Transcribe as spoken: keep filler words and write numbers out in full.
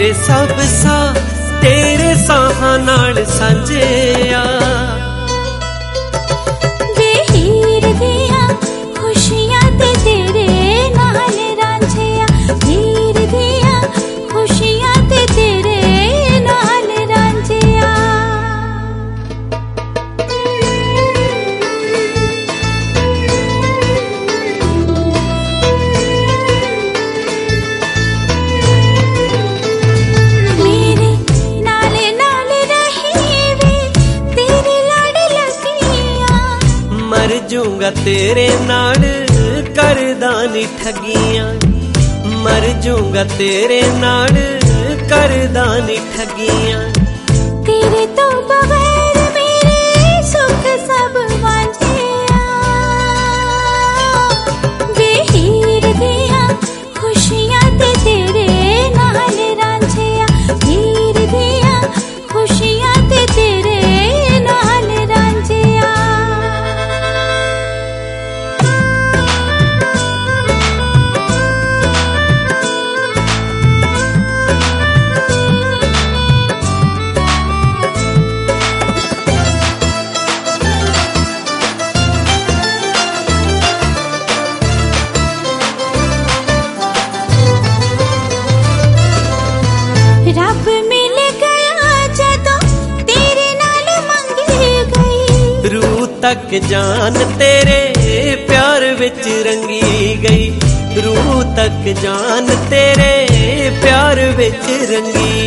सब सा तेरे साहां नाल सांझे आ। वे हीर दियां खुशियां ते तेरे नाल रांझे आ। हीर दियां खुशियां ते तेरे नाल रांझे आ। मर जूंगा तेरे नाल करदा नी ठगियां। मर जूंगा तेरे नाल करदा नी ठगियां। तेरे तो बगैर मेरे सुख सब वांझे आ। वे हीर दियां खुशियां ते तेरे नाल रांझे आ। हीर दियां खुशियां ते तेरे नाल रांझे आ। रब मिल गया जदों तेरे नाल मंगी गई। रूह तक जान तेरे प्यार विच रंगी गई। रूह तक जान तेरे प्यार विच रंगी